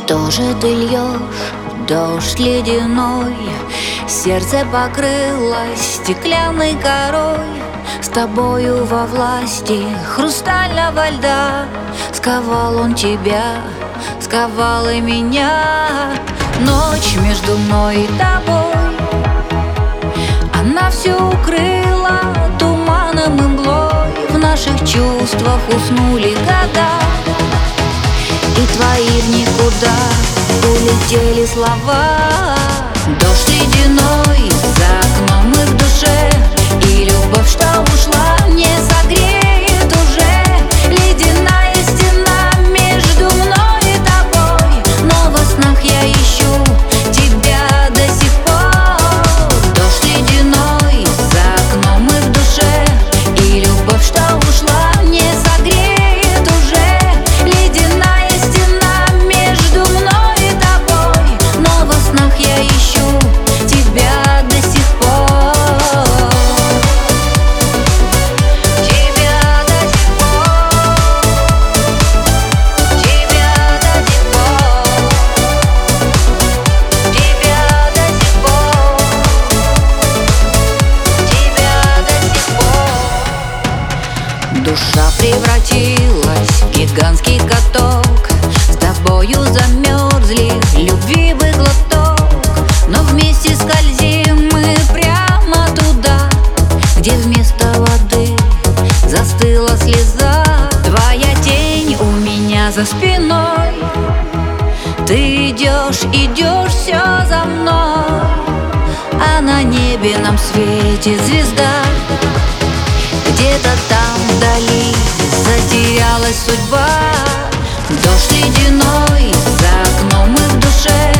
Что же ты льешь, дождь ледяной? Сердце покрылось стеклянной корой. С тобою во власти хрустального льда. Сковал он тебя, сковал и меня. Ночь между мной и тобой, она все укрыла туманом и мглой. В наших чувствах уснули года, и твои в никуда улетели слова. Дождь ледяной за окном и в душе, и любовь, что ушла, не согреет уже. Ледяная стена между мной и тобой, но во снах я ищу тебя до сих пор. Дождь ледяной за окном и в душе, и любовь, что ушла, не согреет уже. Ледяная стена между мной и тобой, но во снах я ищу тебя до сих пор. Тебя до сих пор. Тебя до сих пор. Тебя до сих пор. Тебя до сих пор. Душа превратилась в гигантский каток. С тобою замерзли любви бы глоток. Но вместе скользим мы прямо туда, где вместо воды застыла слеза. Твоя тень у меня за спиной. Ты идешь, идешь все за мной, а на небе нам светит звезда. Где-то там вдали затерялась судьба. Дождь ледяной за окном и в душе,